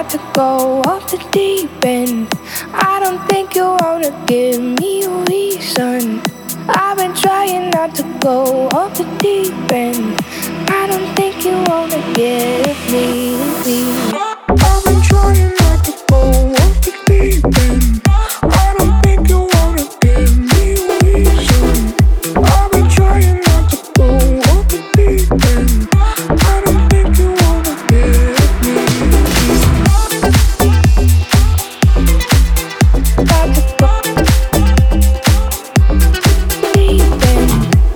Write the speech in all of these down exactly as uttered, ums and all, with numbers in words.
not to go off the deep end. I don't think you wanna give me a reason. I've been trying not to go off the deep end. I don't think you wanna give me a reason. I've been trying not to go off the deep end. I don't think you wanna give me a reason. I've been trying not to go off the deep end. I don't think you wanna give me a reason. Not to go deep end.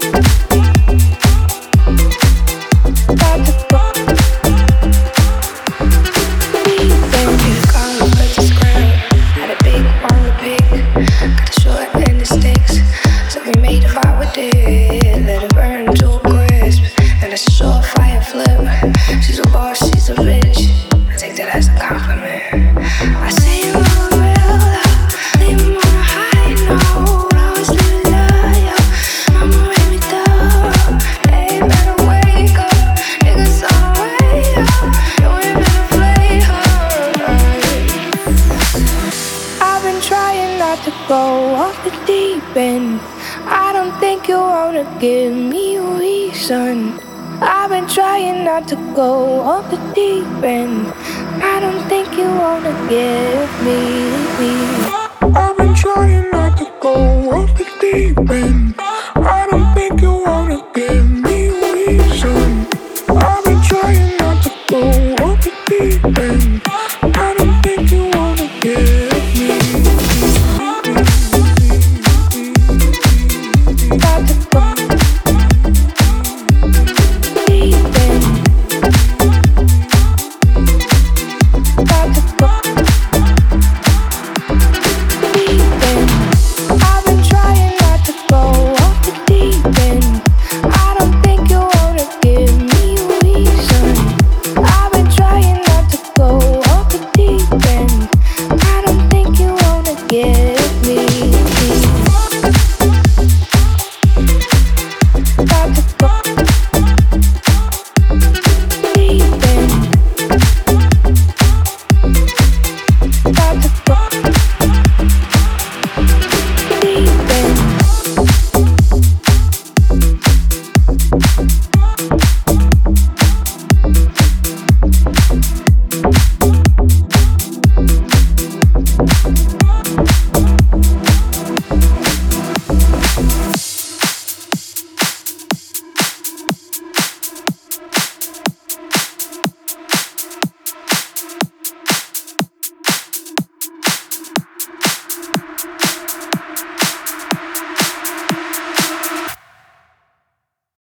Not to go deep end. You call me but it's ground. Had a big one to pick. Got a short end of sticks. So we made a fire with it. Let it burn to a crisp. And it's a short fire flip. She's a boss, she's a bitch. I take that as a compliment. I say you on the real love. Leave 'em on a high note. Always leave it loyal. Mama raised me thorough. Hey, better wake up. Niggas on the way up. You ain't been a flavor. I've been trying not to go off the deep end. I don't think you wanna give me a reason. I've been trying not to go off the deep end. I don't think you wanna give me a reason. I've been trying not to go off the deep end. I don't think you wanna